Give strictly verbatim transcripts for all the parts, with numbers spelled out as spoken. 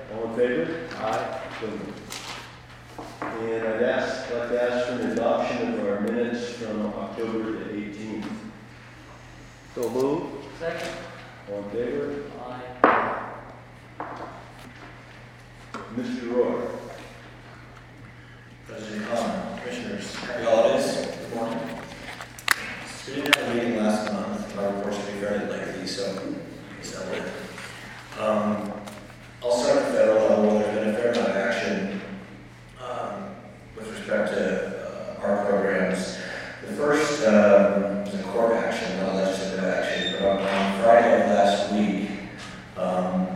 All in favor? Aye. So moved. And I'd ask, like to ask for an adoption of our minutes from October the eighteenth. So moved. Second. All in favor? Aye. Mister Roy. President Conlon, Commissioners, happy holidays. Good morning. So we didn't have a meeting last month. Our reports will be fairly lengthy, so so um, I'll start at the federal level. There's been a fair amount of action um, with respect to uh, our programs. The first um, was a court action, not legislative action, but on on Friday of last week, um,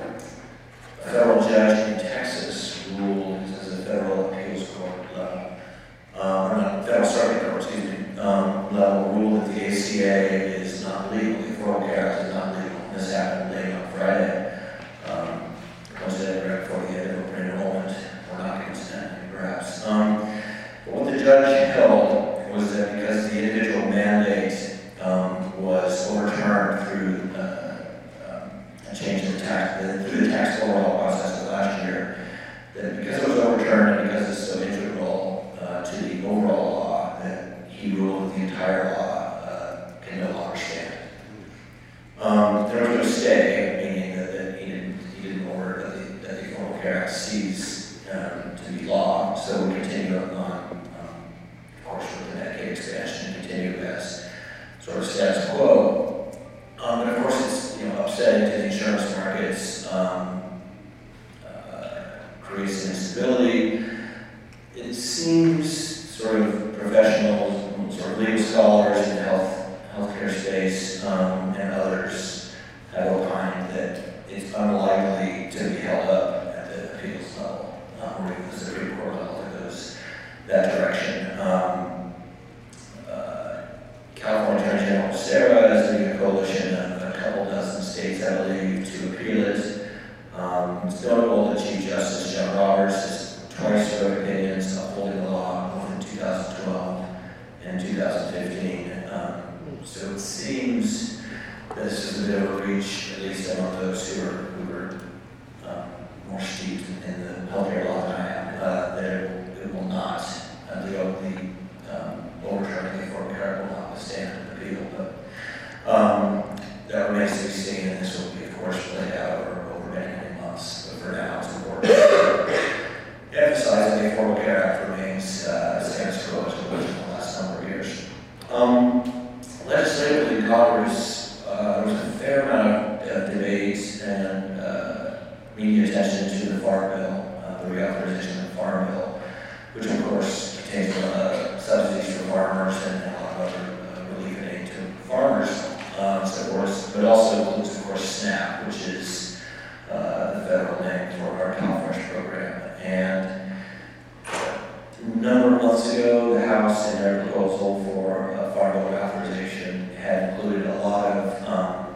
a federal judge in Texas ruled, as a federal appeals court level, um, or not federal circuit court, excuse me, um, level ruled that the A C A is not legal, the Affordable Care Act is not legal. This happened late on Friday. Um, coincidentally, right before the end of open enrollment, or not coincidentally, perhaps. Um, but what the judge held was that because the individual mandate um, was overturned through uh, um, a change in the tax, the, through the tax overall process of last year, that because it was overturned and because it's so integral uh, to the overall law, that he ruled that the entire law uh, can no longer stand. Um, there was no stay, meaning that, that he didn't he didn't order that the, that the Affordable Care Act cease um, to be law. So we continue on, um, of course, with the Medicaid expansion, continue as sort of status quo. Um, and of course, it's you know upsetting to the insurance markets, um, uh, creates instability. It seems sort of professionals, sort of legal scholars in the health healthcare space um, and others have opined that it's unlikely to be held up at the appeals level, um, or even the Supreme Court level that goes that direction. Um, uh, California Attorney General Sarah is leading a coalition of a couple dozen states, I believe, to appeal it. Um, it's notable that Chief Justice John Roberts has twice wrote opinions upholding the law, both in two thousand twelve and two thousand fifteen. Um, so it seems that this is a bit of a reach, at least among those who are, who are um, more steeped in the healthcare law than I am, uh, that it, it will not, uh, the, the um, overturning the Affordable Care Act will not withstand an appeal. But um, that remains to be seen, and this will be, of course, played out over, over many, many months. But for now, it's important to emphasize that the Affordable Care Act remains uh, status quo as it was in the last number of years. Um, legislatively, in Congress, uh, there was a fair amount of uh, debate and uh, media attention to the Farm Bill, uh, the reauthorization of the Farm Bill, which, of course, contains uh, subsidies for farmers and a lot of other uh, relief and aid to farmers, um, so of course, but also includes, of course, SNAP, which is uh, the federal name for our CalFresh program. And a number of months ago, the House, in their proposal for a Farm Bill authorization, had included a lot of, um,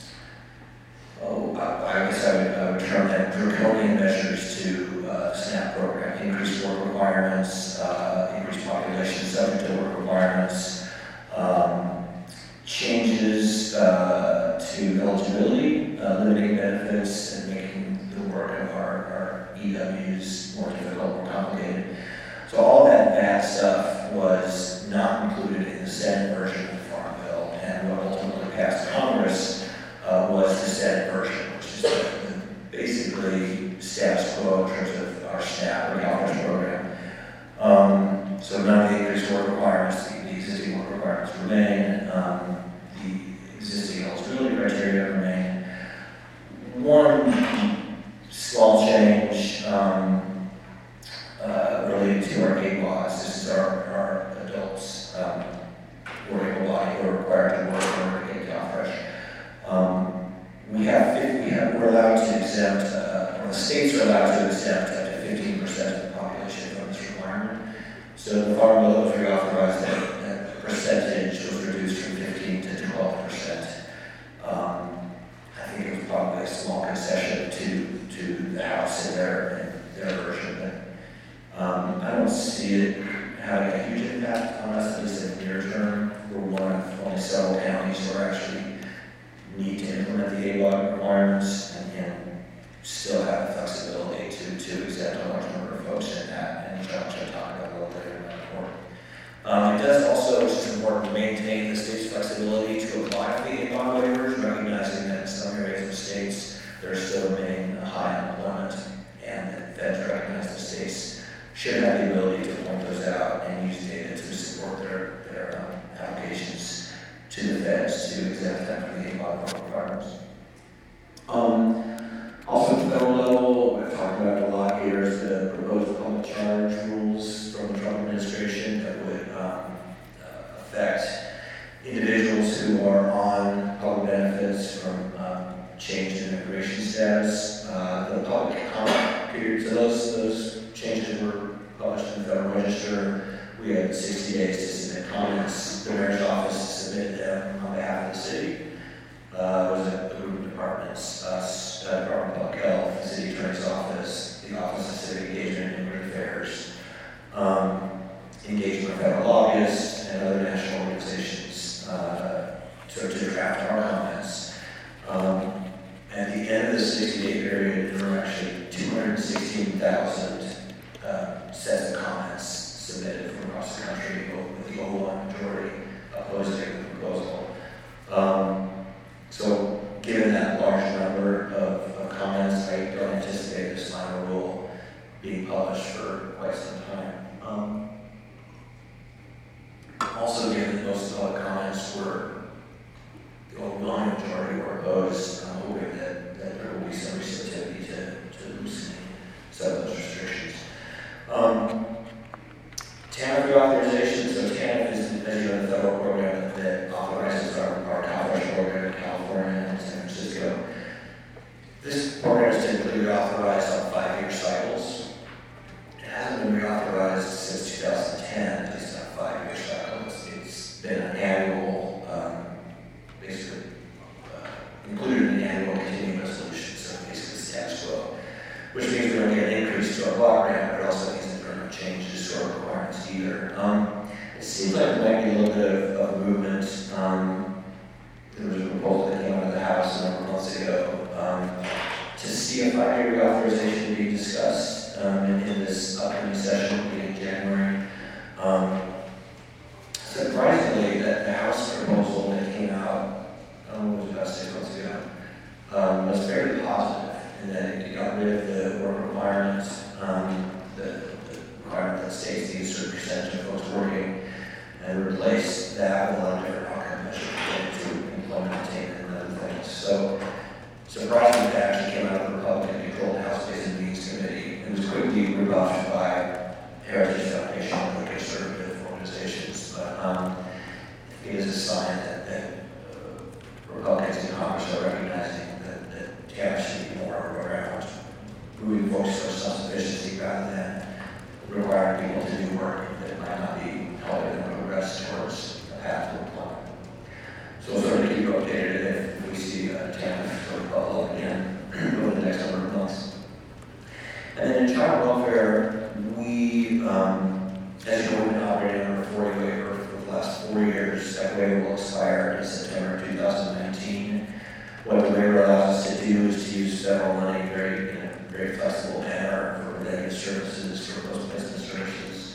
oh, I, I guess I would, I would term that draconian measures to uh, the SNAP program, increased work requirements, uh, increased population subject to work requirements, um, changes uh, to eligibility, uh, limiting benefits, and making the work of our, our E Ws more difficult, more complicated. So all that bad stuff was not included in the Senate version of the Farm Bill, and what ultimately passed Congress uh, was the Senate version, which is the, the basically status quo in terms of our SNAP or CalFresh program. Um, so none of the increased work requirements, the, the existing work requirements remain, um, the existing eligibility criteria remain. One small change um, Uh, related to our gate laws. This is our, our adults um, who are able-bodied who are required to work in order to get CalFresh. Um, we have, we have, we're allowed to exempt, uh, or the states are allowed to exempt up to fifteen percent of the population from this requirement. So the Farm Bill was reauthorized, that, that percentage was reduced from fifteen to twelve percent. Um, I think it was probably a small concession to, to the House in their, in their version. But, Um, I don't see it having a huge impact on us, at least in the near term. We're one of only several counties who actually need to implement the A B O G requirements and, and still have the flexibility to exempt a large number of folks in that, and John should talk about a little later in that report. Um, it does also, it's just important to maintain the state's flexibility to apply fee and bond waivers, recognizing that in some areas of states there still remain high unemployment, and that feds recognize the states should have the ability to point those out and use data to support their, their um, applications to the feds to exempt them from the bond requirements. Um, also at the federal level, we've talked about a lot here is the proposed public charge rules from the Trump administration that would um, uh, affect individuals who are on public benefits from um, changed immigration status. Uh, the public comment period, so those, those changes were published in the Federal Register. We had sixty days to submit comments. The mayor's office submitted them on behalf of the city. Uh, it was a, a group of departments, us, uh, Department of Public Health, the City Attorney's Office, the Office of Civic Engagement and Immigrant Affairs, um, engagement of federal lobbyists and other national organizations uh, to, to draft our comments. Um, at the end of the sixty-day period, there were actually two hundred sixteen thousand uh, sets of comments submitted from across the country, with the overwhelming majority opposing the proposal. Um, So, given that large number of, of comments, I don't anticipate this final rule being published for quite some time. Um, also, given that most public comments were, the overwhelming majority were opposed, I'm hoping that, that there will be some receptivity to, to loosening some of those restrictions. Um, T A N F reauthorization, so T A N F is, as you know, the federal program that, that authorizes our, our college program in California and San Francisco. This program is typically reauthorized on five-year cycles. It hasn't been reauthorized since two thousand ten, at least on a five-year cycle. It's, it's been an annual, um, basically, uh, included in the annual continuing resolution, so basically status quo, which means we don't get an increase to our block grant, but it also means that there are no changes to our requirements either. Um, it seems like there might be a little bit of, of movement. Um, there was a proposal that came out of the House a number of months ago um, to see a five-year reauthorization being discussed um, in, in this upcoming session beginning in January. Um, surprisingly, that the House proposal that came out, I don't know, it was about six months ago, um, was very positive in that it got rid of the work requirement, um, the, the requirement that states need a certain percentage of folks working, and replaced that with a lot of different outcome measures related to employment attainment and other things. So, surprisingly, that actually came out of the Republican-controlled House Ways and Means Committee. It was quickly rebuffed by Heritage Foundation and other conservative organizations, but um, it is a sign that, that uh, Republicans in Congress are recognizing that, that T A N F should be more around moving folks towards self-sufficiency rather than requiring people to do work that might not be helping them progress towards a path to employment. So we'll certainly keep you updated if we see uh, T A N F sort of bubble up again over the next number of months. And then in child welfare, we, um, as you know, we've been operating under a forty waiver for the last four years. That waiver will expire in September two thousand nineteen. What the waiver allows us to do is to use federal money very, in a very flexible manner for related services, for post-placement services,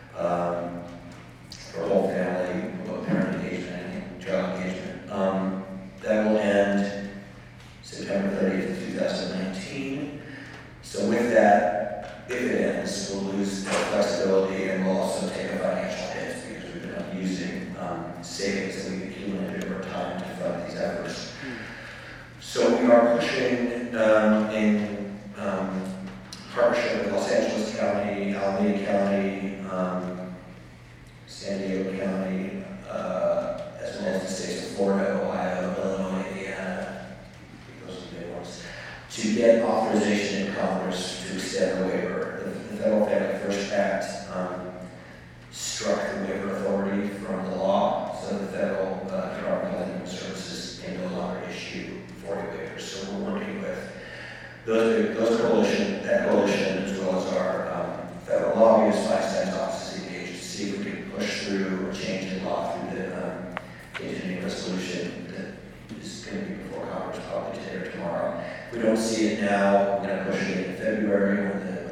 um, for whole family, both parent engagement and child engagement. Um, that will end September thirtieth, two thousand nineteen. So with that, if it ends, we'll lose the flexibility and we'll also take a financial hit because we've been using um, savings that we've accumulated over time to fund these efforts. So we are pushing um, in um, partnership with Los Angeles County, Alameda County, um, San Diego County, uh, as well as the states of Florida, Ohio, Illinois, Indiana, those are the big ones, to get authorization in Congress to extend the waiver. The, the Federal Family First Act um, struck the waiver authority from the law, so the Federal uh, Department of Human Services can no longer issue forty waivers. So we're working with those, those coalition, that coalition, as well as our um, federal lobbyists, Feinstein's office is engaged to see if we can push through a change in law through the um, continuing resolution that is going to be before Congress probably today or tomorrow. If we don't see it now, we're going to push it in February when the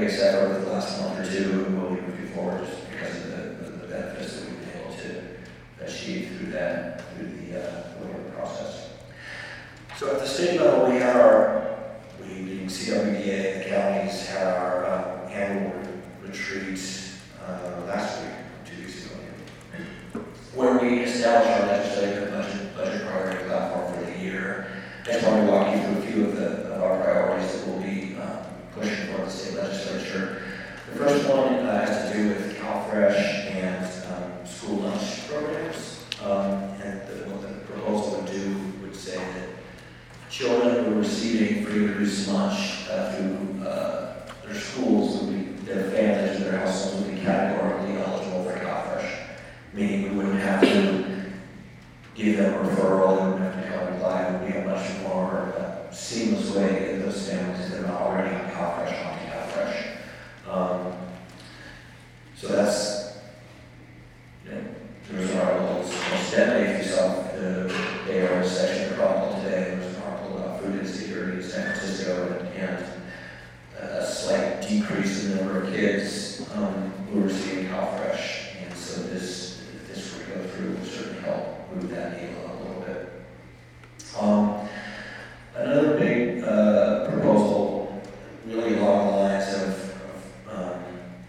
greatest effort of the last month or two, and we'll be moving forward just because of the, the, the benefits that we've been able to achieve through that, through the uh, waiver process. So at the state level, we had our, we being C W D A, the counties, had our uh, annual retreat uh, last week, two weeks ago, where we established our legislative budget, budget priority platform for the year. I just wanted to walk you through a few of, the, of our priorities that we'll be um, pushing for the state legislature. The first one uh, has to do with CalFresh and um, school lunch programs. Um, and the, what the proposal would do would say that children who are receiving free or reduced lunch uh, through uh, their schools would be, their families or their households would be categorically eligible for CalFresh, meaning we wouldn't have to give them a referral, they wouldn't have to come and apply. It would be a much more uh, seamless way to get those families that are not already on CalFresh onto CalFresh. Um, so that's, you know, there's an article, incidentally, if you saw the A R S section of the Chronicle today, there was an article about food insecurity in San Francisco and, and a slight decrease in the number of kids um, who are receiving CalFresh. And so this, if this were to go through, will certainly help move that needle up a little bit. Um, another big uh, proposal, really along the lines of, of um,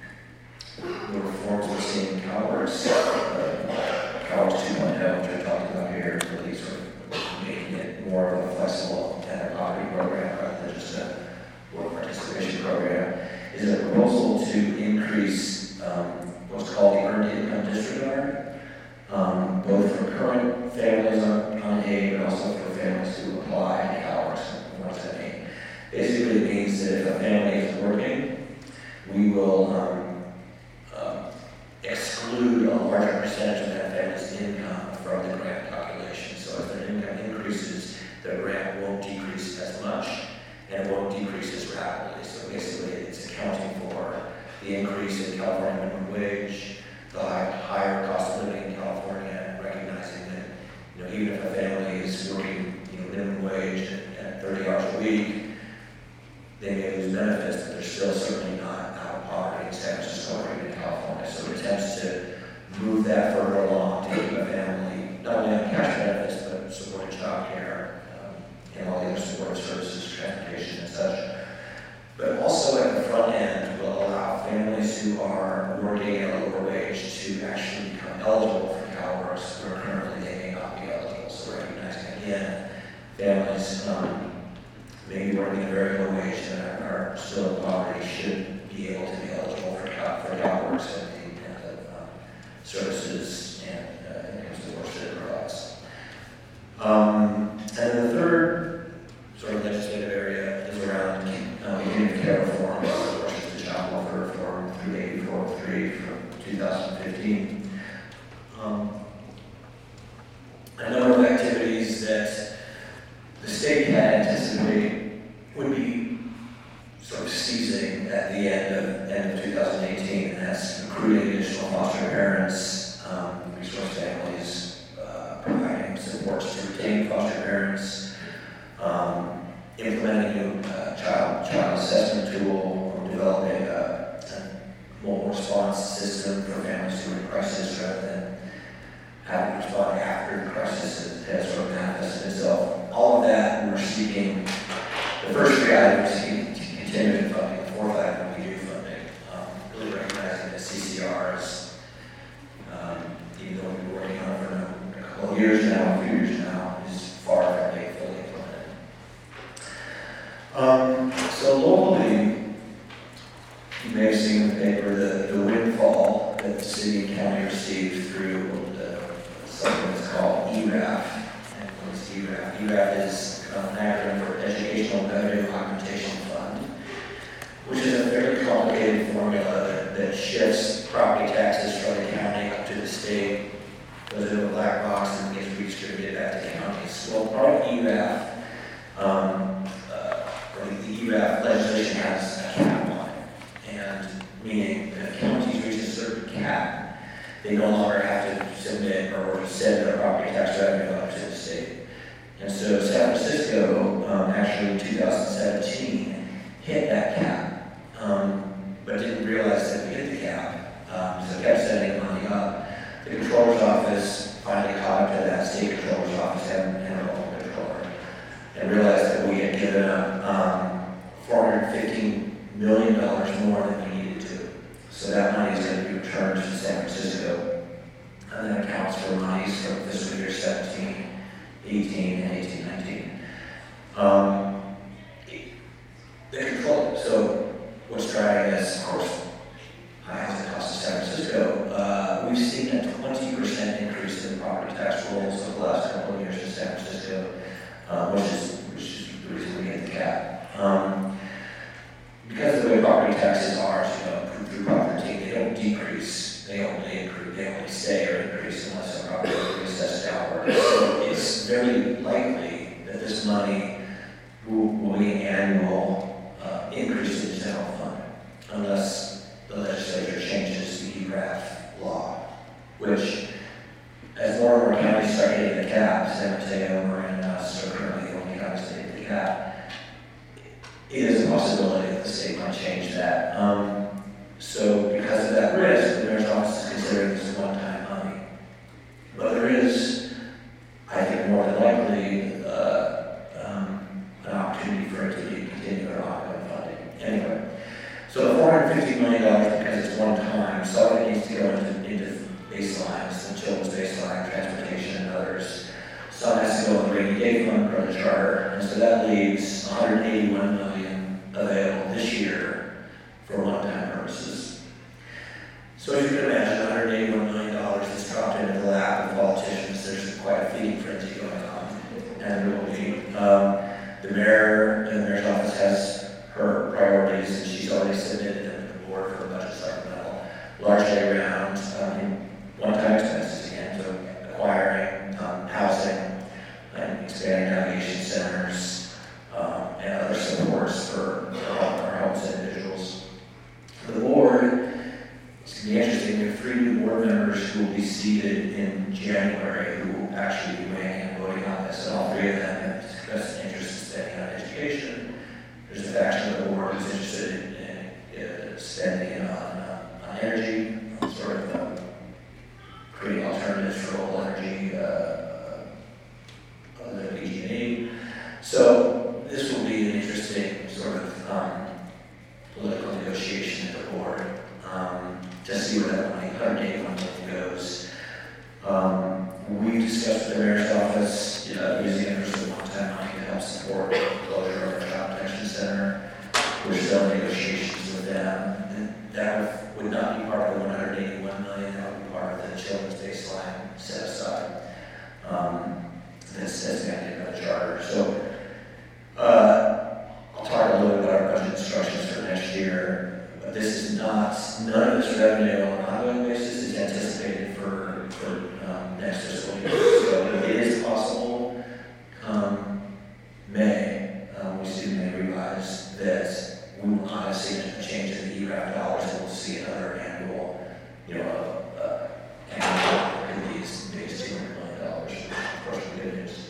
the reforms we're seeing in CalWORKs, uh, CalWORKs two point oh, which I talked about here, really sort of making it more of a flexible tenant property program rather than just a work participation program, is a proposal to increase um, what's called the earned income disregard, um, both for current families on, on aid, but also for families who apply to CalWORKs. What does that mean? Basically, it means that if a family is working, we will um, uh, exclude a larger percentage of that family's income from the grant calculation. So if their income increases, their grant won't decrease as much, and it won't decrease as rapidly. So basically, it's accounting for the increase in California minimum wage, the higher cost of living in California, recognizing that, you know, even if a family is working, you know, minimum wage at, at thirty hours a week, they may lose benefits, but they're still certainly not out of poverty in San Francisco or even in California. So it attempts to move that further along to keep a family not only on cash benefits, but supporting child care um, and all the other support services, transportation and such. But also at the front end will allow families who are working at a lower wage to actually become eligible for CalWORKs, where currently they may not be eligible. So recognizing again, families um, maybe working at a very low wage and are, are still in poverty should be able to be eligible for, Cal, for CalWORKs and the kind of um, services and uh, income support that it provides. Um, and then the third sort of legislative area is around uh, community care reform, of course, is the child welfare reform through A B four oh three from two thousand fifteen. Um, a number of activities that the state had anticipated would be sort of ceasing at the end of end of two thousand eighteen, and that's recruiting additional foster parents, um, resource families, uh, providing supports to retain foster parents, um, implementing a new uh, child child assessment tool, or developing a, a mobile response system for families who are in crisis rather than having to respond after the crisis has sort of manifested itself. All of that, we're seeking, the first three items, seeking continuing funding, the fourth item, we do funding, um, really recognizing that C C R is, um, even though we've been working on it for a couple of years now, a few years now, is far from being fully implemented. Um, so locally, you may have seen in the paper the, the windfall that the city and county received through the, something that's called E R A F. And what is E R A F? E R A F is um, an acronym for Educational Revenue Augmentation Fund, which is a very complicated formula that, that shifts property taxes from the county up to the state, goes into a black box, and gets redistributed back to counties. Well, part of E R A F, um, uh, or the E R A F legislation has a cap on it, and meaning that if counties reach a certain cap, they no longer have to submit or send their property tax revenue up to the state. And so San Francisco, um, actually in two thousand seventeen, hit that cap. Um, Um, the control, so what's driving this, of course, high housing costs in San Francisco. Uh, we've seen a twenty percent increase in property tax rolls over the last couple of years in San Francisco, uh, which is which is the reason we hit the cap. Um, because of the way property taxes are, you know, through property, they don't decrease, they only increase, they only stay or increase unless a property is assessed downward. So it's very likely that this money will, will be an annual uh, increase in the general fund, unless the legislature changes the E R A F law, which, as more and more counties start hitting the cap, San Mateo, Marin, and us are currently the only counties that hit the cap, it is a possibility that the state might change that. Um, so because of that risk, the mayor's office is considering this one-time money. But there is, I think, more than likely, uh, um, an opportunity for it to be continued or ongoing funding. Anyway, so the four hundred fifty million dollars, because it's one time, some of it needs to go into, into baselines, the children's baseline, transportation, and others. Some has to go in the rainy day fund per the charter, and so that leaves one hundred eighty-one million dollars available this year for one-time purposes. So as you can imagine, one hundred eighty-one million dollars is dropped into the lap of politicians. There's quite a feeding frenzy going on, and there will be. Um, the mayor and the mayor's office has her priorities, and she's already submitted them to the board for a budget supplemental, largely around um, one-time expenses again, so acquiring um, housing and expanding navigation centers um, and other supports for, for our homes and individuals. The board, it's going to be interesting, we have three new board members who will be seated in January who will actually be weighing in and voting on this, and all three of them have expressed an interest in spending on education. There's a faction of the board who's interested in, in uh, spending on, uh, on energy, on sort of um, creating alternatives for oil energy, uh, other than P G and E. So this will be an interesting sort of um, political negotiation at the board um, to see where that money, one hundred eighty-one million goes. Um, we discussed with the mayor's office uh, using it for some one-time money to help support the closure of our child protection center. We're still in negotiations with them. And that would not be part of the one hundred eighty-one million dollars. That would be part of the children's baseline set aside. Um, that's that's mandated by the charter. So uh, I'll talk a little bit about our budget instructions for next year. But this is not, none of this revenue on an ongoing basis is anticipated for, for um, next fiscal year. So it is possible come May, um, we see may realize that we will not have seen a change in the E R A F dollars, and we'll see another annual, you know, uh, annual increase in these two hundred million dollars. Of course, the good news.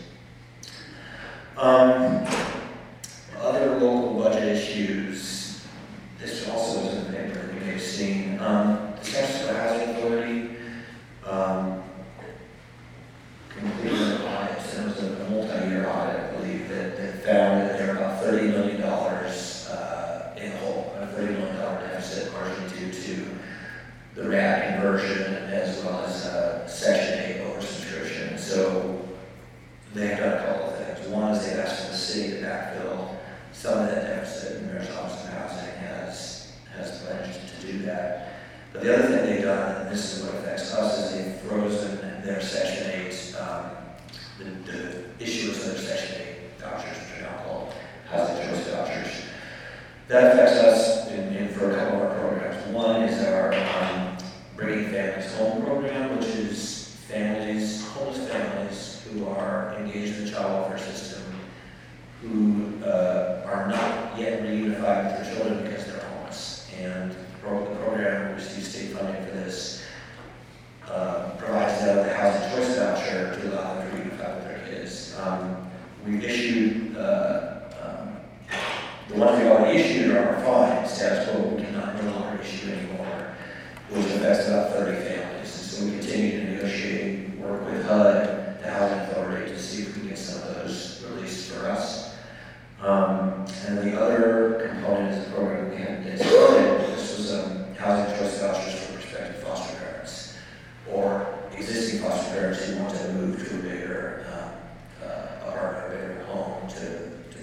Um, other local budget issues, this also is in the paper that you may have seen. Um, the San Francisco Housing Authority um, completed an audit, and it was a multi-year audit, I believe, that, that found that there are about thirty million dollars uh, in the hole, a thirty million dollars deficit, largely due to the R A D conversion as well as uh, Section eight oversubscription. So they have done a couple of things. One is they've asked for the city to backfill some of that deficit, and the mayor's office of housing has, has pledged to do that. But the other thing they've done, and this is what affects us, is they've frozen their Section eight, um, the, the issuance of their Section eight vouchers, which are now called housing choice vouchers. That affects us in, in for a couple of our programs. One is our um, Bringing Families Home program, which is families, homeless families who are engaged in the child welfare system, who uh, are not yet reunified with their children because they're homeless. And the program receives state funding for this. Uh, provides them with a housing choice voucher to allow them to reunify with their kids. Um, we've issued, uh, um, the ones we already issued are fine, status quo, we cannot no longer issue anymore, which affects about thirty families. And so we continue to negotiate, work with H U D, the Housing Authority, to see if we can get some of those released for us. Um, and the other component is the program we had get started. This was um, housing choice vouchers for prospective foster parents, or existing foster parents who want to move to a bigger uh, uh, apartment, a bigger home to, to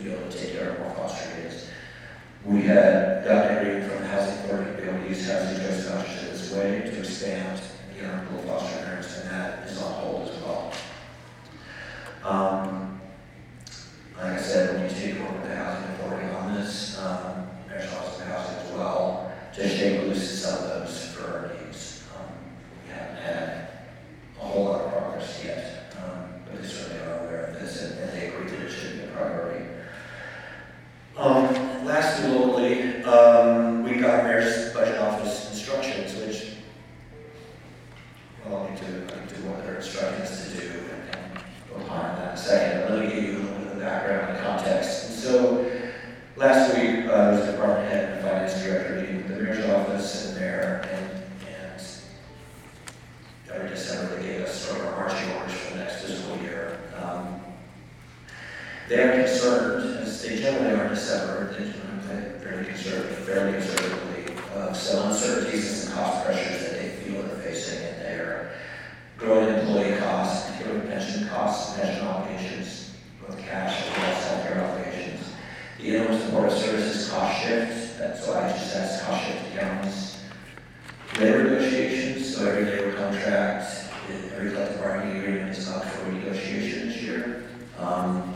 had gotten agreement from the Housing Authority to be able to use housing choice vouchers as a way to expand the earnable foster parents, and that is on hold as well. Um, like I said, when you take over the Housing Authority on this, um, there's also housing as well, to shake loose some of those for our needs. Um, we haven't had a whole lot of progress yet, um, but they certainly are aware of this, and, and they agree that it should be a priority. Um, lastly, locally, um, we got Mayor's Budget Office instructions, which, well, I'll get to, I'll get to what they're instructing us to do, and, and go on that in a second. But let me give you a little bit of the background and context. And so, last week, uh, there was a department head and finance director meeting with the Mayor's Office and the mayor, and, and every December they gave us sort of our marching orders for the next fiscal year. Um, they are concerned, as they generally are in December, they very conservative, fairly conservatively, of some uncertainties and cost pressures that they feel they're facing in their growing employee costs, particularly pension costs, pension obligations, both cash as well as healthcare obligations. The Interim Support Services cost shift, that's why I just asked cost shift accounts. Labor negotiations, so every labor contract, every collective bargaining agreement is up for renegotiation this year. Um,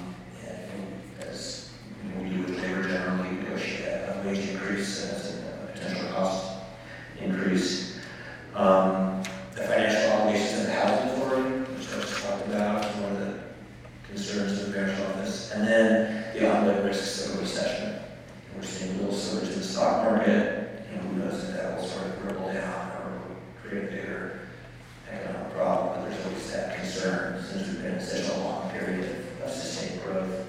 and as you know, we do with labor generally, we negotiate a wage increase, and that's a potential cost increase. Um, the financial obligations of the Housing Authority, which I just talked about, is one of the concerns of the Mayor's Office. And then the ongoing risks of a recession. We're seeing a little surge in the stock market, and who knows if that will sort of ripple down or create a bigger economic problem, but there's always that concern since we've been in such a long period of sustained growth.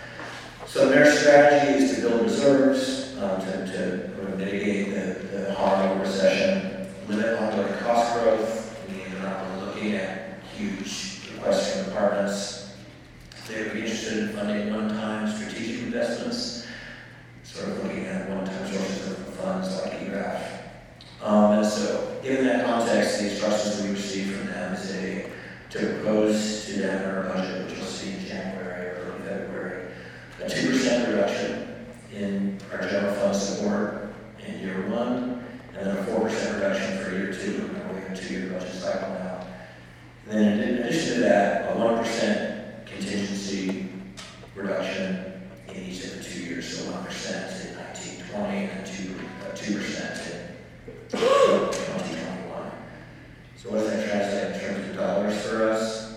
So their strategy is to build reserves, um, to, to mitigate the, the harm of a recession, limit ongoing cost growth. I mean, they're not really looking at huge requests from departments. They would be interested in funding one-time strategic investments, sort of looking at one-time sources of funds like E R A F. Um, and so, given that context, the instructions we received from them is a, to propose to them in our budget, which we'll see in January or early February, a two percent reduction in our general fund support in year one, and then a four percent reduction for year two. Remember, we have a two-year budget cycle now. And then in addition to that, a one percent contingency reduction in each of the two years, so one percent in nineteen twenty and two percent in twenty twenty-one. So what does that translate in terms of dollars for us?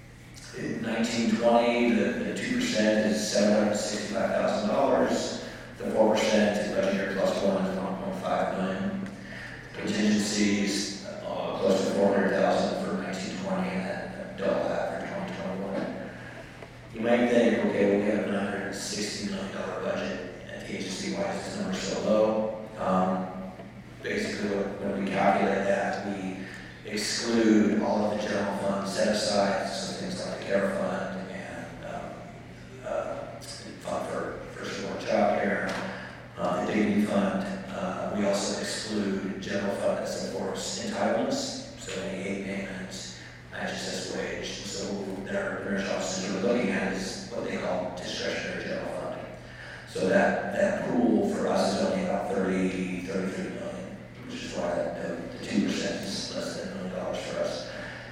In nineteen twenty, the, the two percent is seven hundred sixty-five thousand dollars. The four percent is budget year plus one is one point five million dollars. Contingencies, uh, close to four hundred thousand dollars for nineteen twenty, and then double that for twenty twenty-one. You might think, okay, well, we have a nine hundred sixty million dollars budget at the agency. Why is this number so low? Um, basically, when we calculate that, we exclude all of the general fund set-asides, so things like the care fund and um, uh, fund for first-born child care, uh, the dignity fund. Uh, we also exclude general fund that supports entitlements, so any aid payments, matches as wage. So that our Mayor's offices are looking at is what they call discretionary general funding. So that, that pool for us is only about thirty, thirty-three million, which is why the, the two percent is less than a million dollars for us.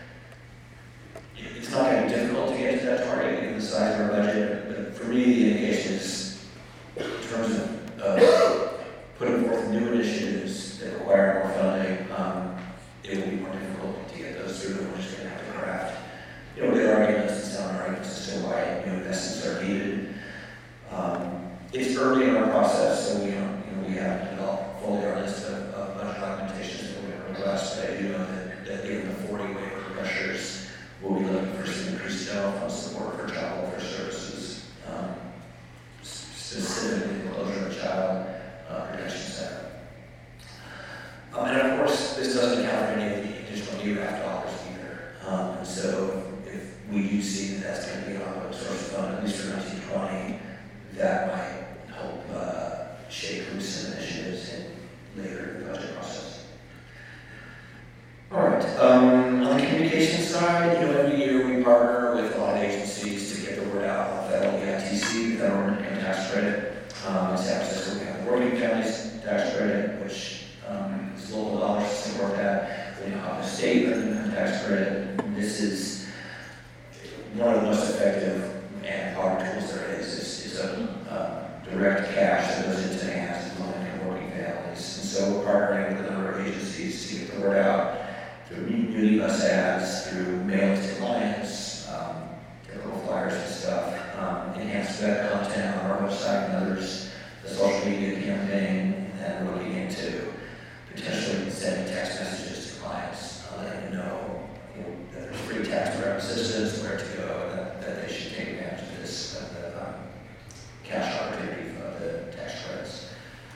It's not going to be difficult to get to that target given the size of our budget, but for me the indication is in terms of uh, putting forth new initiatives that require more funding, um, it will be more difficult to get those through, and we're just going to have to craft, you know, good arguments and sound arguments as to why new investments are needed. Um, it's early in our process, so we don't, you know, we haven't developed fully our list of, of budget documentations that we're going to request, but I do know that, that given the forty waiver pressures, we'll be looking for some increased general fund support for child welfare services, um, specifically the closure of a child uh, protection center. Um, and of course, this doesn't account for any of the additional U R A F dollars either. Um, and so if we do see that that's going to be an ongoing source of fund, at least for nineteen twenty, that might help uh, shake loose some initiatives in later in the budget process. All right. Um, on the communication side, you know, every year we partner with a lot of agencies to get the word out on federal E I T C, the federal income tax credit. Um, in San Francisco, we have working families tax credit, which um, is local dollars to support that. We now have a state income tax credit. And this is one of the most effective and power tools there is. Is, is a uh, direct cash that goes into the hands of low-income working families. And so we're partnering with a number of agencies to get the word out through community bus ads, through mail to clients, um, little flyers and stuff, um, enhance web content on our website and others, the social media campaign, and we're looking into potentially sending text messages to clients, uh, letting them know, you know that there's free tax prep assistance, where to go, and that, that they should take advantage of this, of the um, cash opportunity for the tax credits.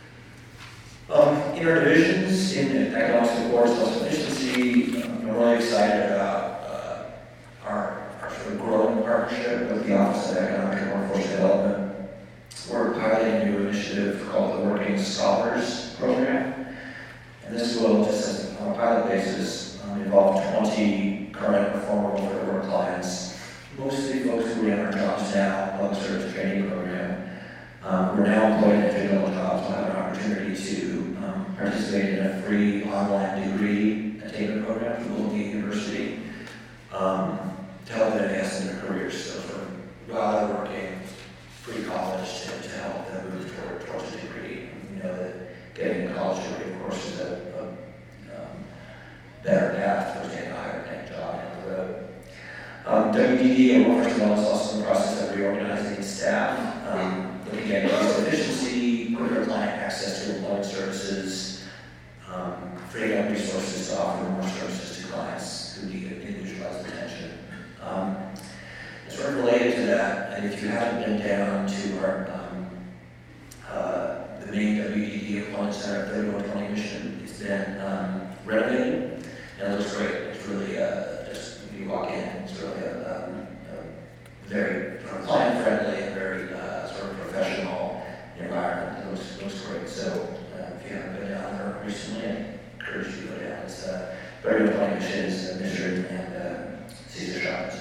Um, in our divisions, in economic support, self-sufficiency, um, I'm really excited about uh, our, our sort of growing partnership with the Office of Economic and Workforce Development. We're piloting a new initiative called the Working Scholars Program. And this will, just as on a pilot basis, um, involve twenty current or former Wilford Work clients, mostly folks who are in our Jobs Now public service training program. Um, we're now employed in entry-level jobs. We'll have an opportunity to um, participate in a free online degree attainment program from Willoughby University um, to help them advance in their careers. So for while they're working, pre-college to, to help them move toward, towards a degree. You know that getting a college degree, of course, is a, a um, better path towards getting a higher paying job down the road. Um, W D D and Workforce Development is also in the process of reorganizing staff, um, looking at increased efficiency, quicker client access to employment services, um, freeing up resources to offer more services to clients who need individualized attention. Um, Sort of related to that, and if you haven't been down to our um, uh, the main W D D Employment Center at thirty-one twenty Mission, it's been um, renovated, and it looks great. It's really uh, just when you walk in, it's really a, um, a very client friendly and very uh, sort of professional environment. It looks, looks great. So uh, if you haven't been down there recently, I encourage you to go down. It's uh, thirty-one twenty Mission is uh, Mission and uh, Caesar Shops.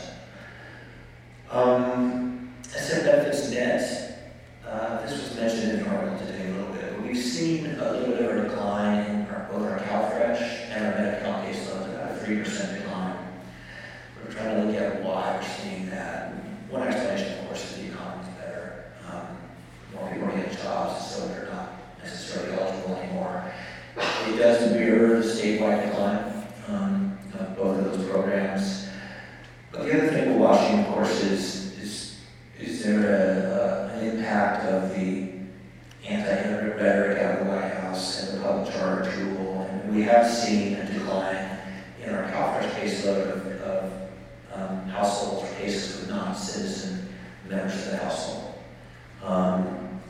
Um, Asset Benefits Net, uh, this was mentioned in the article today a little bit, but we've seen a little bit of a decline in our, both our CalFresh and our Medi-Cal caseloads, about a three percent decline. We're trying to look at why we're seeing that. One explanation, of course, is the economy is better. Um, more people are getting jobs, so they're not necessarily eligible anymore. It does mirror the statewide decline um, of both of those programs. But the other thing we're watching, of course, is is, is there a, uh, an impact of the anti-immigrant rhetoric out of the White House and the public charge rule? And we have seen a decline in our CalFresh caseload of, of um, households or cases with non-citizen members of the household. Um,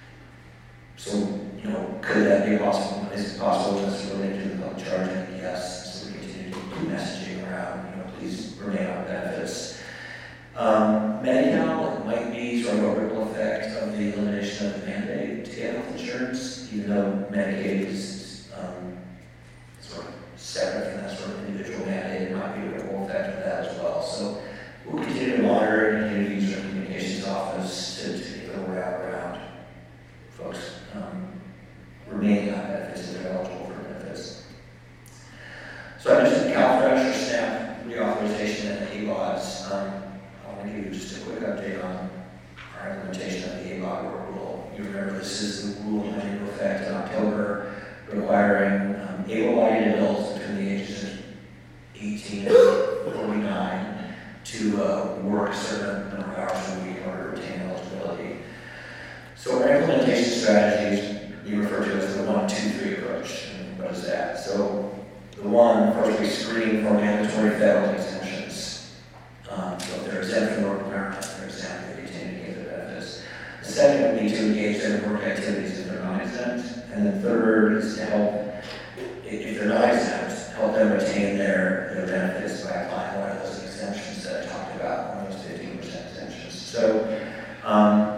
so, you know, could that be possible? Is it possible that's related to the public charge? And yes, so we continue to do messaging around, you know, please remain on benefits. Um, Medi-Cal, it might be sort of a ripple effect of the elimination of the mandate to get health insurance, even though Medicaid is um, sort of separate from that sort of individual mandate. It might be a ripple effect of that as well. So we'll continue to monitor and continue to use our communications office to, to get the word out around folks um, remaining on benefits if they're eligible for benefits. So I mentioned CalFresh or SNAP reauthorization and the A B O Ds. Um, I want to give you just a quick update on our implementation of the A B O D work rule. You remember this is the rule that went into effect in October, requiring um, able-bodied adults between the ages of eighteen and forty-nine to uh, work a certain number of hours a week in order to retain eligibility. So our implementation strategies we refer to as the one, two, three approach. And what is that? So the one, first we screen for mandatory federal exemptions. Um, so if they're exempt from the work requirement, they're exempt, they continue to get their benefits. The second would be to engage them in work activities if they're not exempt. And the third is to help, if they're not exempt, help them retain their, their benefits by applying one of those exemptions that I talked about, one of those fifteen percent exemptions. So um,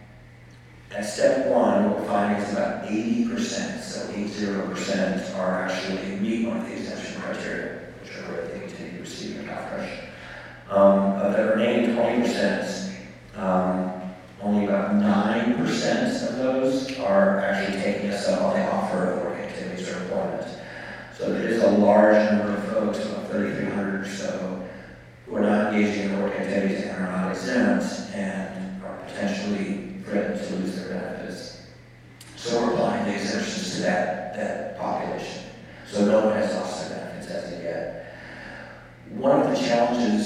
at step one, what we're finding is about eighty percent, so eighty percent are actually meet one of the exemption criteria, which are where they continue to receive their CalFresh. Um, of the remaining twenty percent, um, only about nine percent of those are actually S L, they offer work activities or employment. So there is a large number of folks, about thirty-three hundred or so, who are not engaging in work activities and are not exempt and are potentially threatened to lose their benefits. So we're applying the exemptions to that, that population. So no one has lost their benefits as of yet. One of the challenges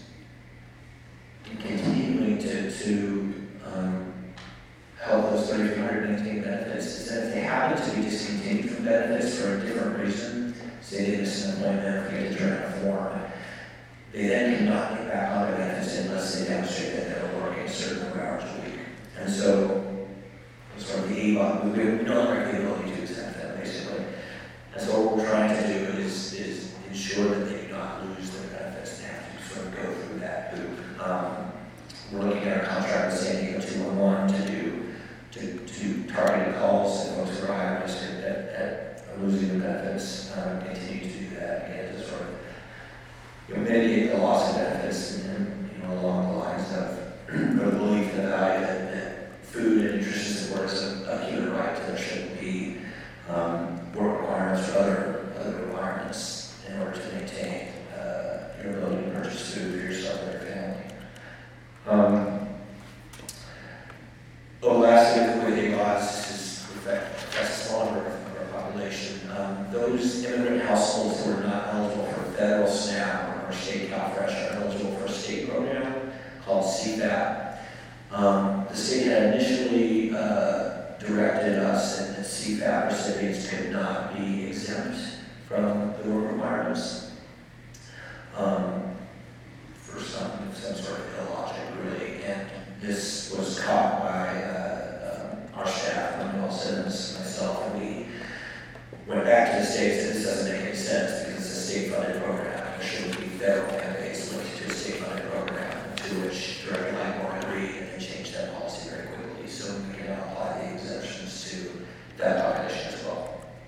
in continuing to, to um, help those thirty-three hundred maintain benefits is that if they happen to be discontinued from benefits for a different reason, say they miss an appointment or forget to turn in a form, they then cannot get back on their benefits unless they demonstrate that they're working a certain number of hours a week. And so, sort of the A B O T, we, we don't have the ability to exempt them, basically. And so what we're trying to do is, is ensure that they do not lose their benefits and have to sort of go through that loop. Um, we're looking at our contract with San Diego two one one to do to, to targeted calls and folks who are high risk at, at, at losing their benefits, um, continue to do that again to sort of you know, mitigate the loss of benefits and, and you know along the lines of the belief and the value that, that food and nutritious support is a, a human right. There shouldn't be um, work requirements or other other requirements in order to maintain uh, your ability to purchase food for yourself and your family. Um, oh, lastly, with A B O Ts, this is affects a small number of our population. Um, those immigrant households who are not eligible for federal SNAP or state CalFresh are eligible for a state program called C FAP. Um, the state had initially uh, directed us that, that C FAP recipients could not be exempt from the work requirements um, for some, some sort of illogic, really. And this was caught by uh, um, our staff, Manuel Simmons, myself, and we went back to the state and said this doesn't make any sense because it's a state-funded program. There shouldn't be federal mandates linked to a state-funded program, to which Director Langmore agreed, and they changed that policy very quickly. So we can now apply the exemptions to that population as well.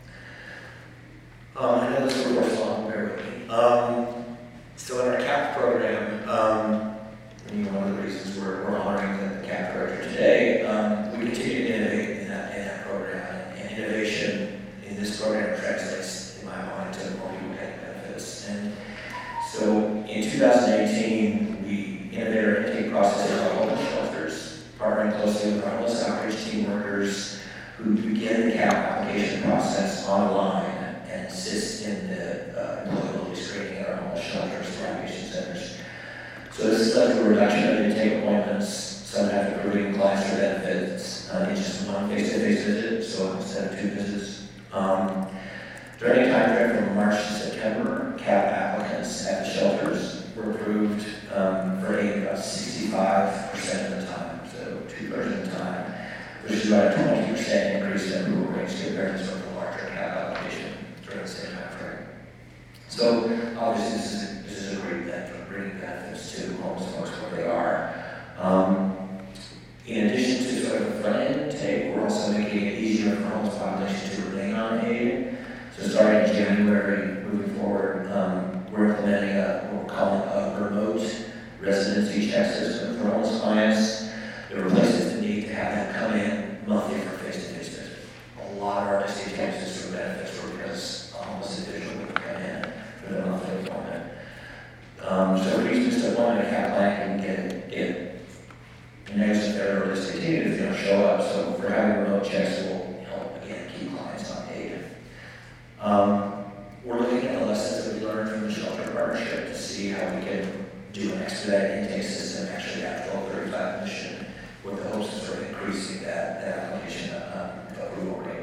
Um, I know this report's long, bear with me. Um, so in our CAP program, um, and you know, one of the reasons we're, we're honoring the, the CAP director today, um, we continue to innovate in that, in that program. And innovation in this program translates, in my mind, to more people getting benefits. And so in two thousand eighteen, we innovated our intake process in our homeless shelters, partnering closely with our homeless outreach team workers who begin the CAP application process online and assist in the uh, employability screening at our homeless shelters and outpatient centers. So this has led to a reduction of intake appointments, sometimes recruiting clients for benefits uh, in just one face-to-face visit, so instead of two visits. Um, during a time frame from March to September, CAP applicants at the shelters were approved um, for aid about sixty-five percent of the time, so two-thirds of the time, which is about a twenty percent increase in approval rates compared to sort of the larger CAP application during the same time frame. So obviously this is, this is a great thing for bringing benefits to homeless folks where they are. Um, in addition to sort of the front-end intake, we're also making it easier for homeless population to remain on aid. So starting in January, moving forward, um, we're implementing a, what we're calling a remote residency check system for homeless clients. It replaces the need to have them come in monthly for face-to-face visit. A lot of our distinct cases for benefits were because a homeless individual would come in for their monthly appointment. Um, so if we use this appointment, a CAP client can get it negative there or discontinued if they don't show up. So if we're having remote checks, we'll help again keep clients on aid. Um, we're looking at the lessons that we learned from the shelter partnership to see how we can do an expedited intake system actually at twelve thirty-five mission with the hopes of sort of increasing that, that application um, approval rate.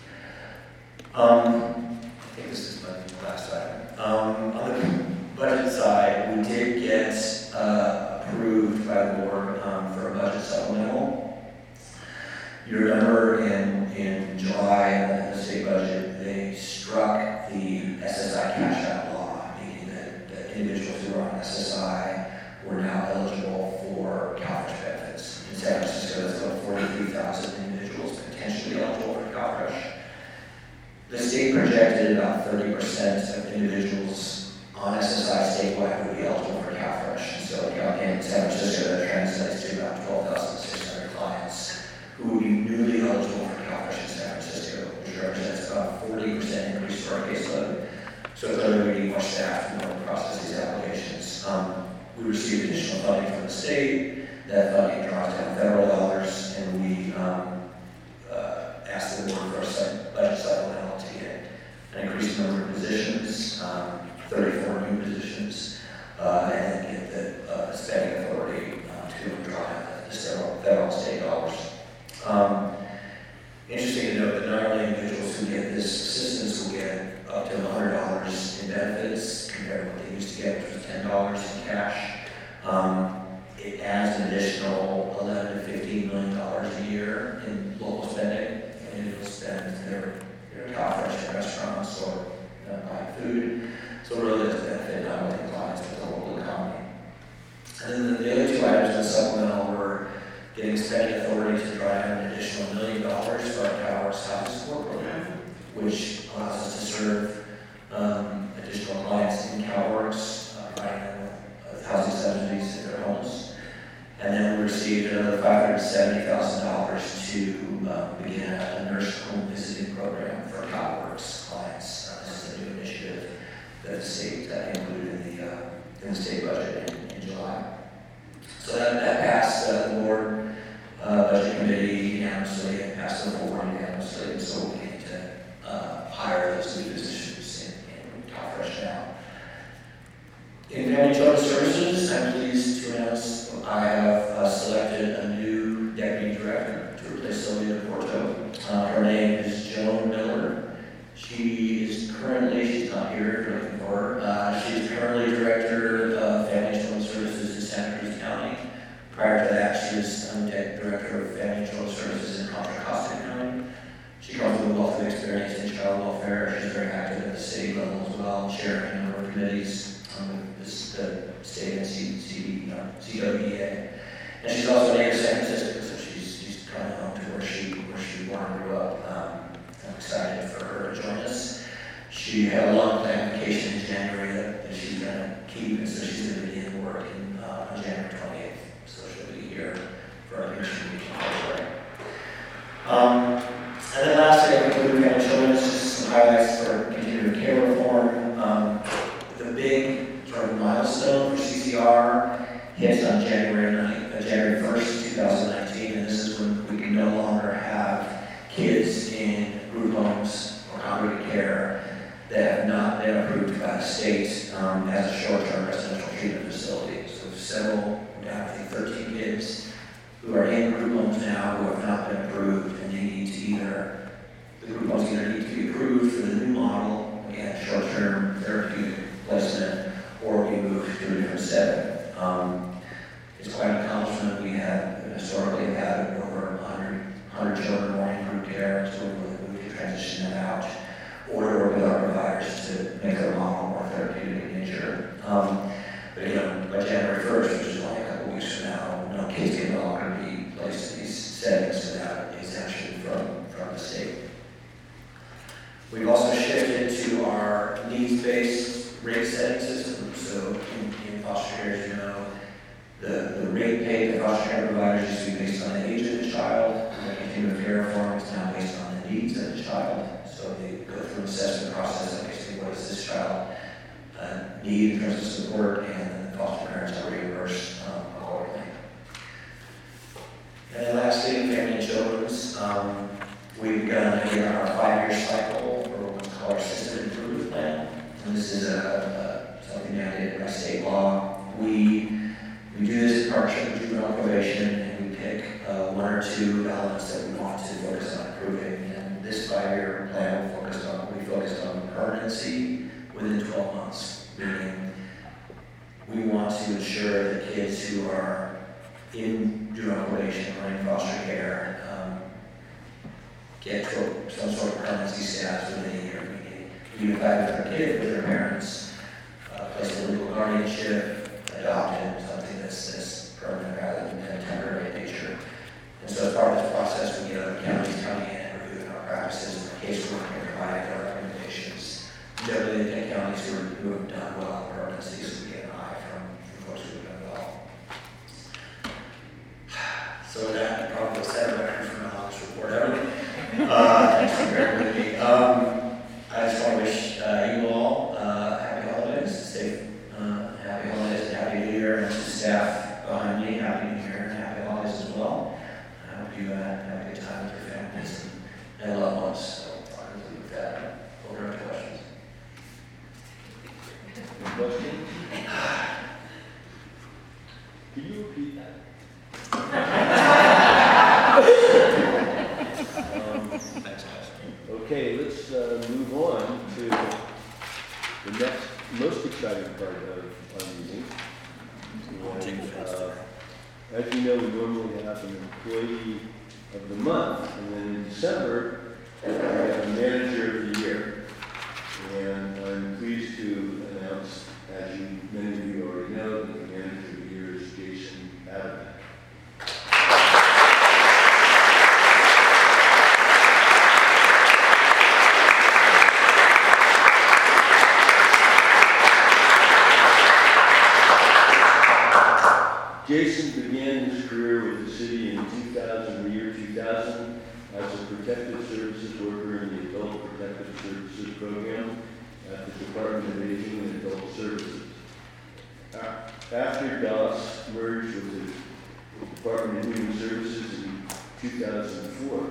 Um, I think this is my last item. Um, on the budget side, we did get uh, approved by the board um, for a budget supplemental. You remember in, in July in the state budget, they struck the S S I cash out law, meaning that, that individuals who are on S S I were now eligible for CalFresh benefits. In San Francisco, that's about forty-three thousand individuals potentially eligible for CalFresh. The state projected about thirty percent of individuals on S S I statewide would be eligible for CalFresh. So in San Francisco, that translates to about twelve thousand six hundred clients who would be newly eligible for CalFresh in San Francisco. in state dollars. Um, interesting to note that not only individuals who get this assistance will get up to one hundred dollars in benefits compared to what they used to get, which was ten dollars in cash. Um, it adds an additional eleven to fifteen million dollars a year in local spending, and it will spend their, their top fresh restaurants or uh, buying food. So it really does benefit not only the clients but the local economy. And then the, the other two items in the supplemental were getting spending authority to draw down an additional million dollars for our CalWORKs housing support program, which allows us to serve um, additional clients in CalWORKs, uh, providing them with, with housing subsidies in their homes. And then we received another five hundred seventy thousand dollars to uh, begin a, a nurse home visiting program for CalWORKs clients. Uh, this is a new initiative that the state uh, included in the, uh, in the state budget in, in July. So that, that passed uh, the board uh, budget committee unanimously and passed the board unanimously. And so we need to uh, hire those new positions in, in Top Fresh now. In Family Children Services, I'm pleased to announce I have uh, selected a new deputy director to replace Sylvia Porto. Uh, her name is Joan Miller. She is currently, she's not here, you're looking for her. Uh, she's currently director of Family and Children's Services in Santa Cruz County. Prior to that, she was um, director of Family and Children's Services in Contra Costa County. She comes with a wealth of experience in child welfare. She's very active at the state level as well, chairing a number of committees um, with this, the state and C, C, uh, C W D A. And she's also a native San Francisco, so she's, she's kind of home to where she, where she born and grew up. Um, I'm excited for her to join us. She had a long planned vacation in January that, that she's going to keep, and so she's going to be in work in, uh, on January twenty-eighth. So she'll be here for our commission meeting in February. Um, and then lastly, I conclude Family Children, just some highlights for continuing care reform. Um, the big sort of milestone for C C R hits on January ninth, uh, January first, two thousand nineteen, and this is when we can no longer have kids in group homes or congregate care that have not been approved by the state um, as a short-term residential treatment facility. So several, down I think thirteen kids who are in group homes now who have not been approved, and they need to either, the group homes either need to be approved for the new model, again, short-term therapeutic placement, or be moved to a different setting. Um, it's quite an accomplishment. We have historically had over one hundred, one hundred children more in group care, so we can transition them out, or to work with our providers to make their model more therapeutic in nature. Um, but you know, by January first, which is only a couple weeks from now, no kids can no longer be placed in these settings without exemption from, from the state. We've also shifted to our needs-based rate setting system. So in, in foster care, as you know, the, the rate paid to foster care providers used to be based on the age of the child. The continuing care reform is now based on the needs of the child. So they go through an assessment process of basically what does this child uh, need in terms of support, and then the foster parents are reimbursed um, accordingly. And then lastly, Family and Children's. Um, we've begun again our five-year cycle for what's called our Assisted Improvement Plan. And this is a, a, something mandated by state law. We we do this in partnership with juvenile probation, and we pick uh, one or two elements that we want to focus on improving. And this five-year plan will focus on we focused on permanency within twelve months, meaning we want to ensure that kids who are in juvenile probation or in foster care um, get to some sort of permanency status within a year. We unify with their kid, with their parents, uh, place in legal guardianship, adopted, something that's, that's permanent rather than temporary in nature. And so as part of this process, we get other counties coming in and reviewing our practices and casework and providing our recommendations. Generally, they take counties who, are, who have done well in permanency, so we get an eye from, from folks who have done well. So with that, probably set a record for my longest report ever. Uh, thanks for bearing with me. Um, I just want to wish uh, you all uh, happy holidays, safe, uh, happy holidays, and happy New Year, and to staff behind me, happy New Year and happy holidays as well. I hope you uh, have a good time with your families and, and loved ones. So I'll conclude with that. Over to questions. Any questions? Can you repeat that? have an Employee of the Month. And then in December, we have a Manager of the Year. And I'm pleased to announce, as you, many of you already know, that the Manager of the Year is Jason Adamek. Jason began his career with the city in two thousand, the year two thousand, as a protective services worker in the Adult Protective Services Program at the Department of Aging and Adult Services. After D O S merged with the Department of Human Services in two thousand four,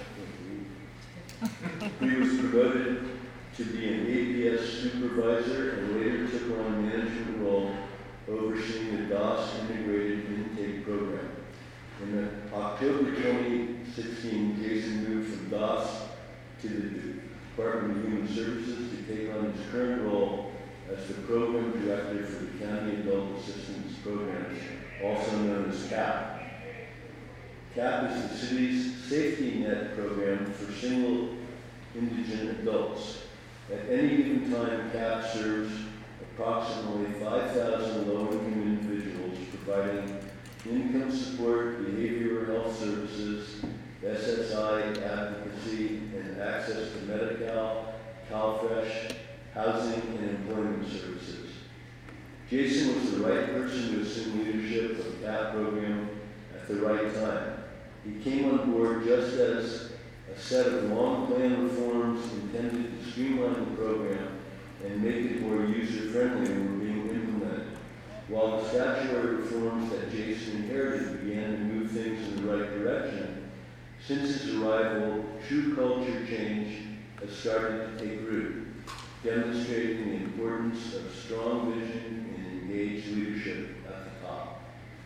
he was promoted to be an A P S supervisor and later took on a management role overseeing the D O S Integrated Intake Program. In October twenty sixteen, Jason moved from D O S to the Department of Human Services to take on his current role as the Program Director for the County Adult Assistance Program, also known as CAP. CAP is the city's safety net program for single indigent adults. At any given time, CAP serves approximately five thousand low-income individuals, providing income support, behavioral health services, S S I advocacy, and access to Medi-Cal, CalFresh, housing, and employment services. Jason was the right person to assume leadership of the CAP program at the right time. He came on board just as a set of long-planned reforms intended to streamline the program and make it more user-friendly were being implemented, while the statutory reforms that Jason inherited began to move things in the right direction. Since his arrival, true culture change has started to take root, demonstrating the importance of strong vision and engaged leadership at the top.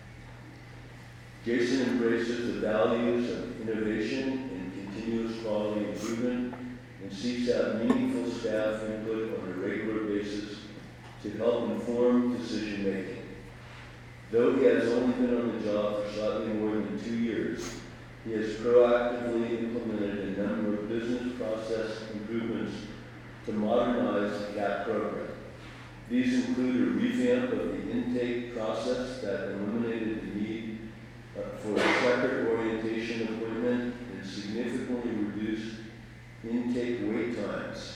Jason embraces the values of innovation and continuous quality improvement and seeks out meaningful staff input on a regular basis to help inform decision-making. Though he has only been on the job for slightly more than two years, he has proactively implemented a number of business process improvements to modernize the CAP program. These include a revamp of the intake process that eliminated the need uh, for a separate orientation appointment and significantly reduced intake wait times,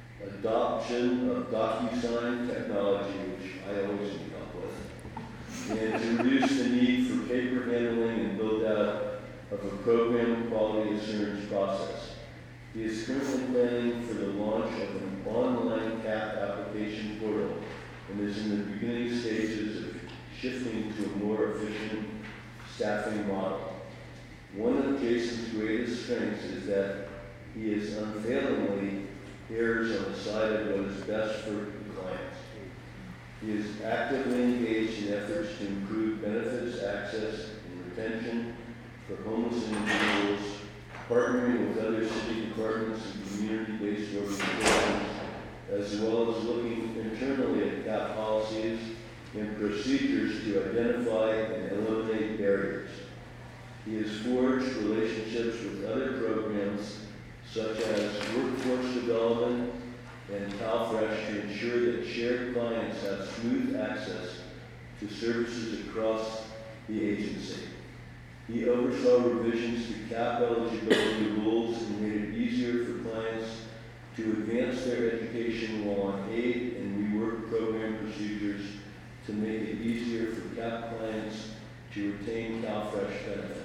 adoption of DocuSign technology, which I always need help with, and to reduce the need for paper handling and build out of a program quality assurance process. He is currently planning for the launch of an online CAP application portal and is in the beginning stages of shifting to a more efficient staffing model. One of Jason's greatest strengths is that he is unfailingly errs on the side of what is best for the clients. He is actively engaged in efforts to improve benefits, access, and retention for homeless individuals, partnering with other city departments and community-based organizations, as well as looking internally at CAP policies and procedures to identify and eliminate barriers. He has forged relationships with other programs such as workforce development and CalFresh to ensure that shared clients have smooth access to services across the agency. He oversaw revisions to CAP eligibility rules and made it easier for clients to advance their education while on aid and rework program procedures to make it easier for CAP clients to retain CalFresh benefits.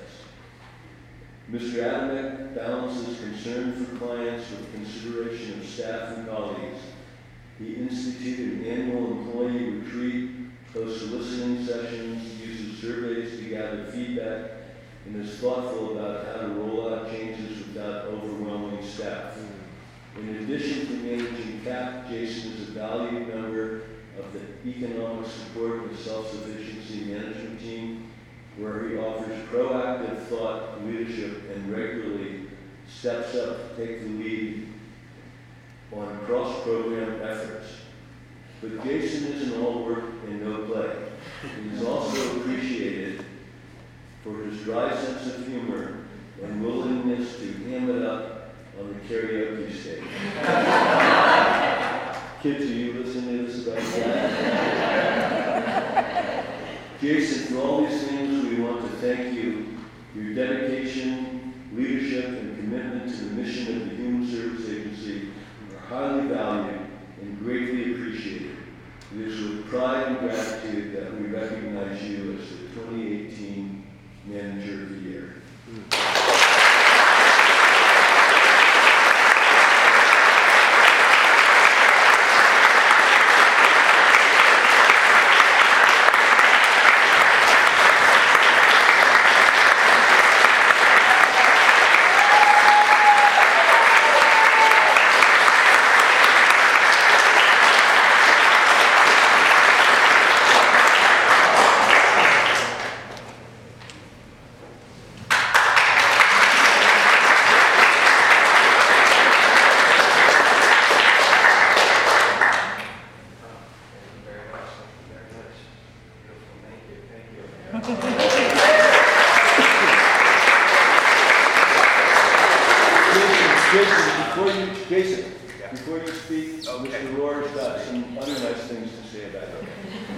Mister Adamek balances concern for clients with consideration of staff and colleagues. He instituted an annual employee retreat, hosts listening sessions, uses surveys to gather feedback, and is thoughtful about how to roll out changes without overwhelming staff. In addition to managing CAP, Jason is a valued member of the Economic Support and Self-Sufficiency Management Team, where he offers proactive thought leadership and regularly steps up to take the lead on cross-program efforts. But Jason isn't all work and no play. He is also appreciated for his dry sense of humor and willingness to ham it up on the karaoke stage. Kids, are you listening to this about that? Jason, for all these things, we want to thank you. Your dedication, leadership, and commitment to the mission of the Human Service Agency are highly valued and greatly appreciated. It is with pride and gratitude that we recognize you as the twenty eighteen Manager of the Year. Jason, before you speak, okay. Mister Rohr's got some other nice things to say about it.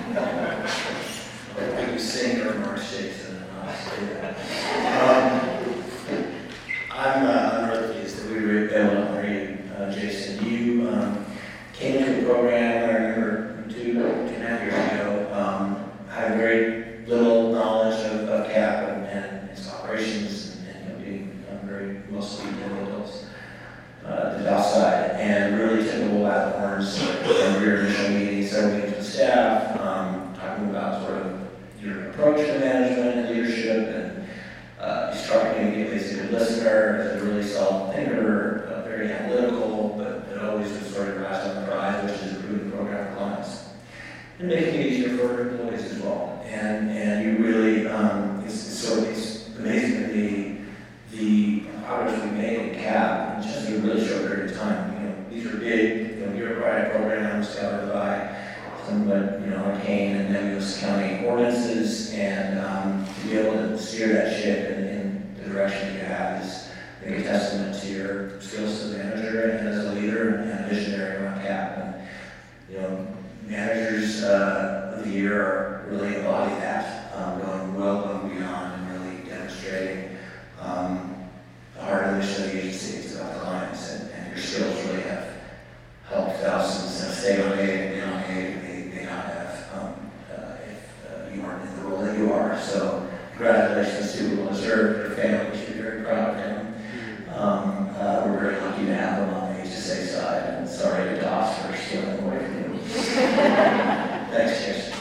I think you sing your remarks, Jason, and I'll say that. Um, I'm, uh, I'm really pleased that we were able to honor you, uh, Jason. You um, came into the program, I remember, two, two and a half years ago. Um, I had very little knowledge of, of C A P and, and its operations, and, and you know, being um, very mostly individuals. Uh, the outside, and really took a bull by the horns from your initial meeting, several meetings with staff, um, talking about sort of your approach to management and leadership, and uh, you struck me immediately as a good listener, as a really solid thinker, uh, very analytical, but, but always with sort of rise on the prize, which is improving the program for clients, and making it easier for employees as well. And and you really, um, it's, it's sort of it's amazing to me the progress we made in C A P in just a really short period of time. You know, these are big, you know, bureaucratic programs covered by somewhat, you know, arcane and nebulous county ordinances, and um, to be able to steer that ship in, in the direction you have is I think a testament to your skills as a manager and as a leader and a visionary around C A P. And you know, managers uh, of the year are really embody that, um, going well above and beyond and really demonstrating um, the heart of the mission of the agency is about the clients, and, and your skills really have helped thousands uh, stay on aid and be on aid, and they may not have um, uh, if uh, you weren't in the role that you are. So congratulations to Will Deserve, your family. We should be very proud of him. Um, uh, we're very lucky to have him on the H S A side, and sorry to Doss for stealing away from you. Thanks, Jason.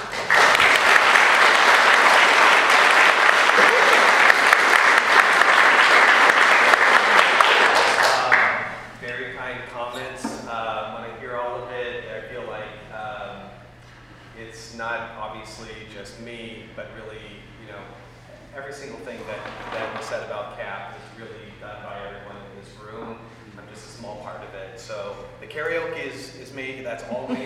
Not obviously just me, but really, you know, every single thing that, that was said about C A P is really done by everyone in this room. I'm just a small part of it. So the karaoke is, is me, that's all me.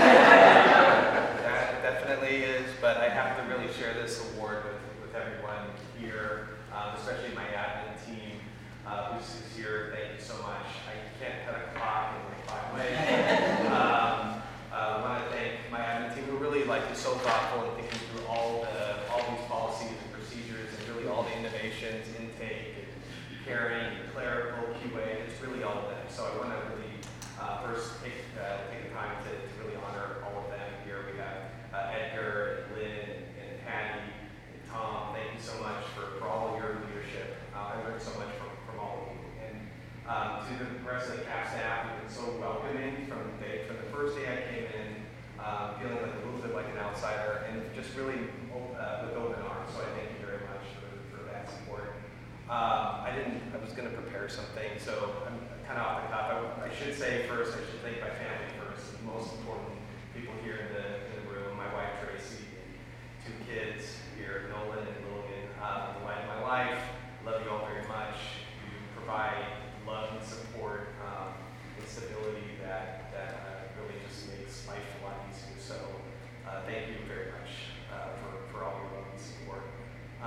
That definitely is, but I have to really share this award with, with everyone here, um, especially my admin team, uh, who's who's here. Thank you so much. I can't cut a clock in like five ways. Um, I uh, want to thank my admin team, who really like is so thoughtful in thinking through all the all these policies and procedures, and really all the innovations, intake, and caring, and clerical, Q A. It's really all of them. So I want to really uh, first take uh, take the time to, to really honor all of them here. We have uh, Edgar, and Lynn, and, and Patty, and Tom. Thank you so much for, for all of your leadership. Uh, I learned so much from, from all of you. And um, to the rest of the C A P staff, who've been so welcoming from the day, from the first day I came in, uh, feeling like a little bit like an outsider, and just really uh, with open arms. So I thank you very much for, for that support. Uh, I didn't. I was going to prepare something, so I'm kind of off the cuff. I, I should say first. I should thank my family first. The most important people here in the in the room. My wife Tracy, and two kids here, Nolan and Logan. Uh, the light of my life. Love you all very much. You provide love and support, um, and stability that that uh, really just makes life a lot easier. So uh, thank you very much uh, for for all your love and support.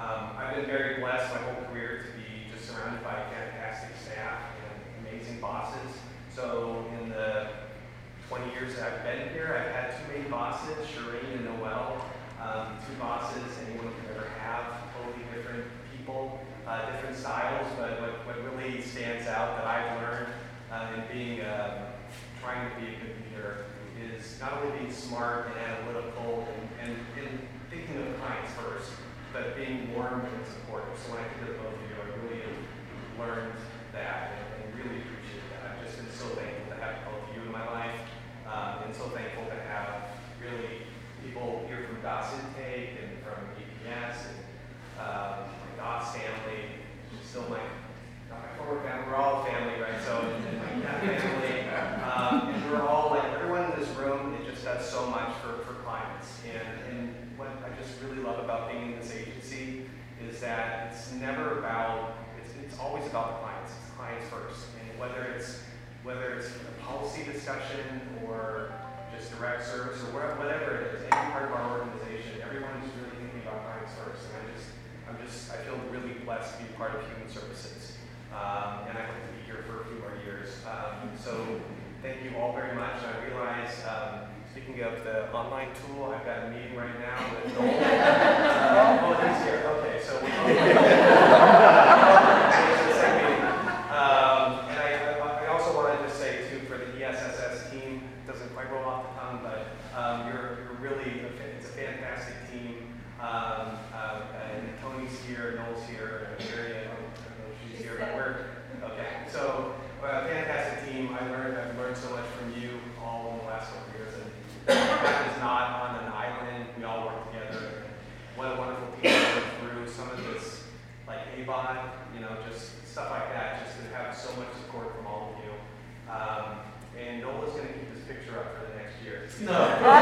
Um, I've been very blessed my whole career to be just surrounded by fantastic staff and amazing bosses. So in the twenty years that I've been here, I've had two main bosses, Shireen and Noel. Um, two bosses anyone could ever have, totally different people, uh, different styles, but what, what really stands out that I've learned uh, in being, uh, trying to be a good leader is not only being smart and analytical and, and, and thinking of clients first, but being warm and supportive. So when I think of both of you, I really learned that and, and really appreciate that. I've just been so thankful to have both of you in my life, um, and so thankful to have really people here from Dots Intake and from E P S and um, my Dots family, still my, not my forward family, we're all family, right? So, and, and my cat family, um, and we're all like, everyone in this room, it just does so much for, for clients. And, and what I just really love about being in this agency is that it's never about, it's, it's always about the clients. It's clients first. And whether it's, whether it's a policy discussion or just direct service or whatever it is, any part of our organization, everyone's really thinking about clients first. And I just, I'm just, I feel really blessed to be part of Human Services. Um, and I hope to be here for a few more years. Um, so thank you all very much. I realize, um, speaking of the online tool, I've got a meeting right now with Noel. uh, oh, he's here. Okay, so we'll um, and I, I also wanted to say too, for the E S S S team, it doesn't quite roll off the tongue, but um, you're, you're really, a, it's a fantastic team. Um, uh, and Tony's here, Noel's here, and Mary, I don't, I don't know if she's here, but we're, okay. So, uh, fantastic team. I learned, I've learned so much from you all in the last couple of years. And that is not on an island. We all work together. What a wonderful team to work through. Some of this, like A B O D, you know, just stuff like that, just to have so much support from all of you. Um, and Nola's going to keep this picture up for the next year. No.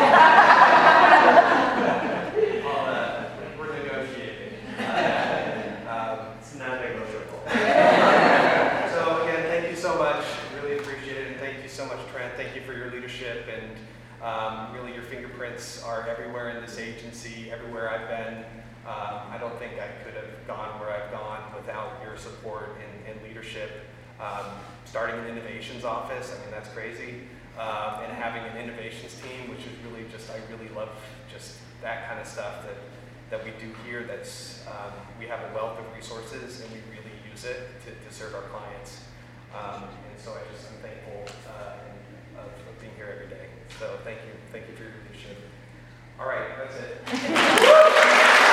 well, uh, we're negotiating. Uh, um, it's not negotiable. So again, thank you so much. Really appreciate it. And thank you so much, Trent. Thank you for your leadership. And um, really, your fingerprints are everywhere in this agency, everywhere I've been. Um, I don't think I could have gone where I've gone without your support and, and leadership. Um, starting an innovations office, I mean, that's crazy. Um, and having an innovations team, which is really just, I really love just that kind of stuff that, that we do here. That's, um, we have a wealth of resources and we really use it to, to serve our clients. Um, and so I just, I'm thankful uh, of, of being here every day. So thank you, thank you for your leadership. All right, that's it.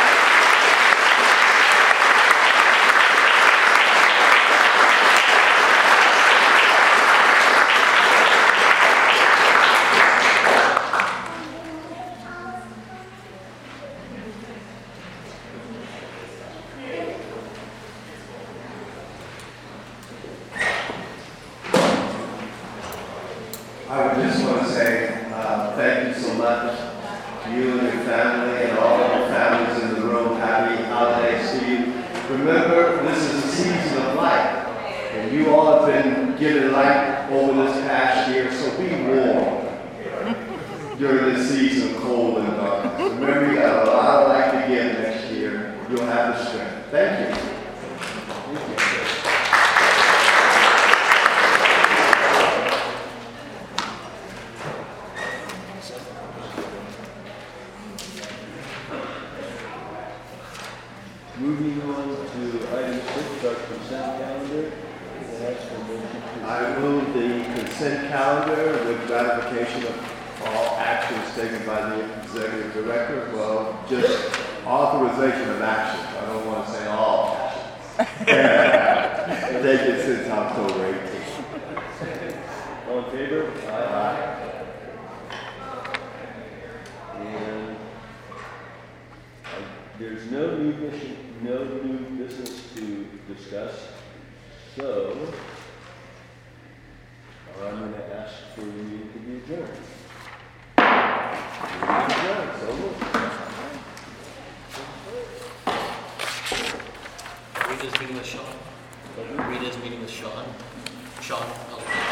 I would just want to say uh, thank you so much to you and your family and all of your families in the room. Happy holidays to you. Remember, this is a season of light, and you all have been given light over this past year, so be warm during this season of cold and darkness. Remember, you got a lot of light to give next year. You'll have the strength. Thank you. Moving on to item six, our consent calendar. Ask for motion to- I move the consent calendar with ratification of all actions taken by the executive director. Well, just authorization of action. I don't want to say all actions. Take it since October eighteenth. All in favor? Aye. And uh, there's no new mission, no new business to discuss, so I'm going to ask for the meeting to be adjourned. Meeting adjourned, so moved. Rita's meeting with Sean. Rita's meeting with Sean. Sean. Oh.